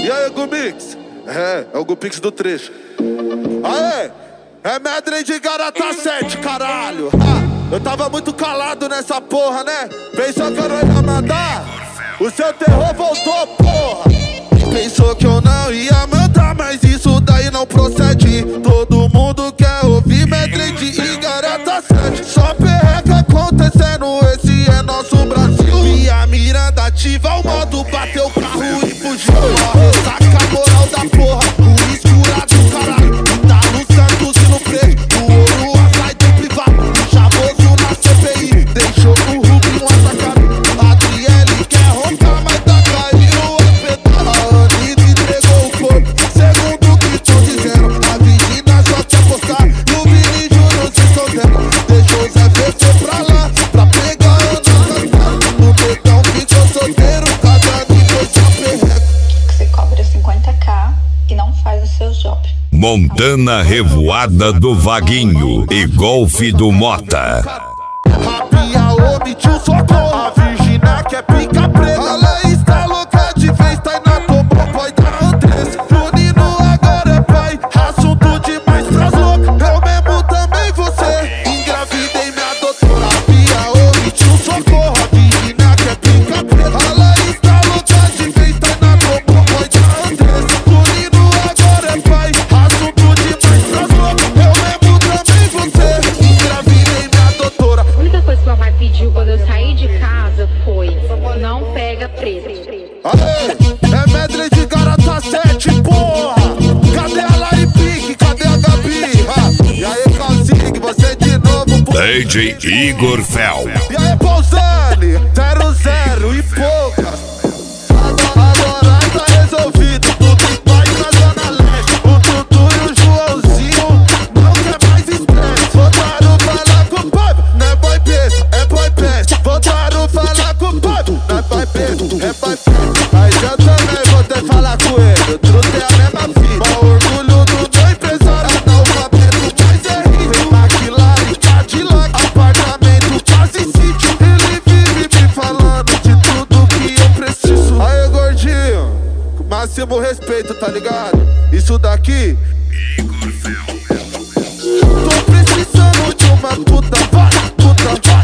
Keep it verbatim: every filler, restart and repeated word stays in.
E aí, Gumix? É, é o Gupix do trecho. Aê! É medley de Garota sete, caralho. Ah, eu tava muito calado nessa porra, né? Pensou que eu não ia mandar? O seu terror voltou, porra. Pensou que eu não ia mandar, mas isso daí não procede. Todo mundo quer ouvir medley de Garota sete. Só perreca acontecendo, esse é nosso Brasil. E a Miranda ativa o modo, bateu o carro e fugiu. Ressaca a moral da porra, o escurado, caralho. Tá no Santos e no preto, do ouro a sai do privado. O chavoso na C P I, deixou o Rubinho atacado. A Adriele quer roncar, mas tá caindo o espetáculo. A Anitta entregou o corpo, segundo o que tão dizendo. A Virgínia só quer postar, e o Vini Júnior se escondendo. Deixou o Zé P C pra lá, pra pegar a nossa cara. O Betão ficou solteiro, cada nível só perreca. Você cobra cinquenta k e não faz o seu job. Montana Revoada do Vaguinho e Golfe do Mota. Rapinha omitiu socorro. A Virgínia quer pica preta. A lei está louca de vez, tá na tomou, pode dar Andressa. Junino agora é pai, assunto demais pras loucas. Eu mesmo também você, engravidei minha doutora. Rapinha omitiu socorro. A Virgínia quer pica preta. A lei está louca de vez, tá na tomou, pode dar Andressa. Junino agora é pai, assunto demais pras loucas. Eu mesmo também você, engravidei minha doutora. A única coisa que papai pediu quando eu saí de casa foi: não pega preto. Aê, é medley de Garota sete, porra. Cadê a Lari Pique? Cadê a Gabi? Ah, e aí, Calzig, você de novo, porra. D J Igor Fel. E aí, Pausani, zero zero e poucas. Agora tá resolvido, tudo igual na Zona Leste. O Tutu e o Joãozinho não quer mais estresse. Voltaram falar com o povo, não é boy besta, é boy best. Voltaram falar com o povo, não é boy besta, é boy best. Mas eu também vou ter que falar com ele, o truto é a mesma fita. O orgulho do meu empresário é analfabeto, mas é rico. McLaren, Cadillac, apartamento, quase sítio. Ele vive me falando de tudo que eu preciso. Aí, gordinho, com máximo respeito, tá ligado? Isso daqui tô precisando de uma puta, vai, puta, vai.